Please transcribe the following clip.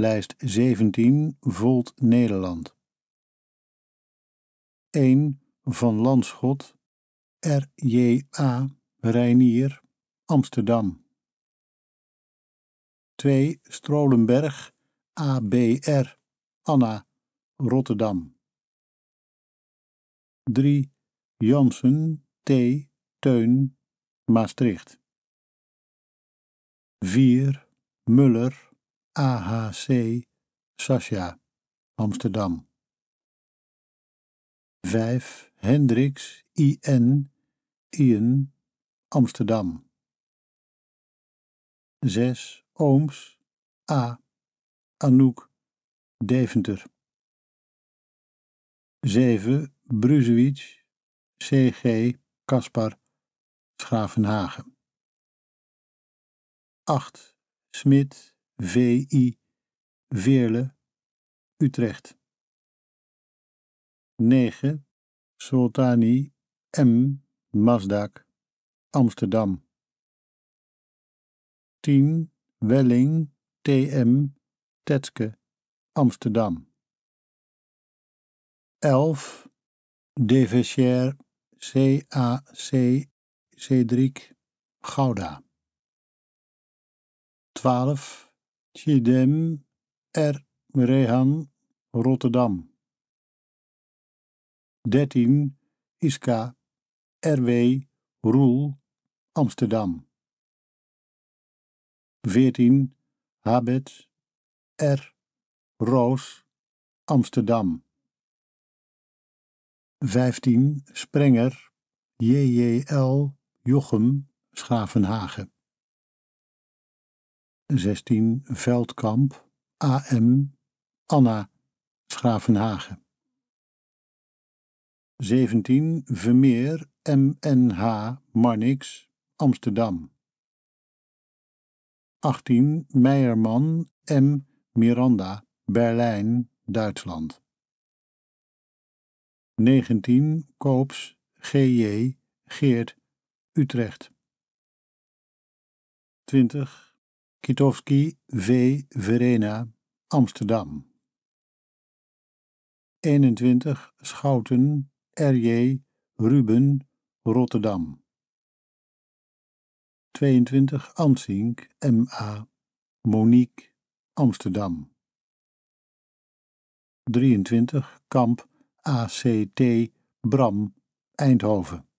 lijst 17, Volt Nederland. 1 van Landschot, R.J.A. Reinier, Amsterdam. 2 Strolenberg, A.B.R. Anna, Rotterdam. 3 Jansen, T. Teun, Maastricht. 4 Muller, A.H.C. Sascha, Amsterdam. 5 Hendricks, I.N. Ian, Amsterdam. 6 Ooms, A. Anouk, Deventer. 7 Bruzewitsch, C.G. Caspar, Schravenhagen. 8 Smit, V.I. Veerle, Utrecht. 9 Soltani, M. Mazdak, Amsterdam. 10 Welling, T.M. Tetske, Amsterdam. 11 Devecher, C.A.C. Cedric, Gouda. 12 Chidem, R. Rehan, Rotterdam. 13 Iska, R.W. Roel, Amsterdam. 14 Habet, R. Roos, Amsterdam. 15 Sprenger, J.J.L. Jochem, Schravenhagen. 16 Veldkamp, A.M. Anna, Schravenhagen. 17 Vermeer, M.N.H. Marnix, Amsterdam. 18 Meijerman, M. Miranda, Berlijn, Duitsland. 19 Koops, G.J. Geert, Utrecht. 20 Kitowski, V. Verena, Amsterdam. 21 Schouten, R.J. Ruben, Rotterdam. 22 Ansink, M.A. Monique, Amsterdam. 23 Kamp, A.C.T. Bram, Eindhoven.